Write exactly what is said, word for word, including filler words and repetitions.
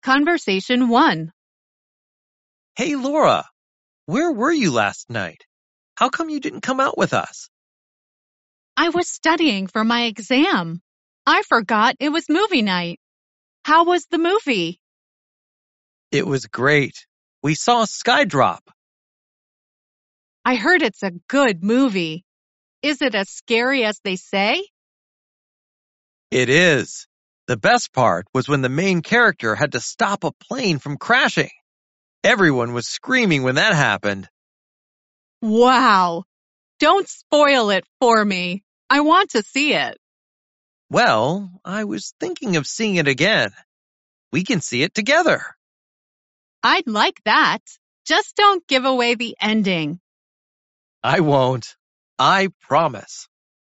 Conversation one. Hey, Laura, where were you last night? How come you didn't come out with us? I was studying for my exam. I forgot it was movie night. How was the movie? It was great. We saw Skydrop. I heard it's a good movie. Is it as scary as they say? It is. The best part was when the main character had to stop a plane from crashing. Everyone was screaming when that happened. Wow. Don't spoil it for me. I want to see it. Well, I was thinking of seeing it again. We can see it together. I'd like that. Just don't give away the ending. I won't. I promise.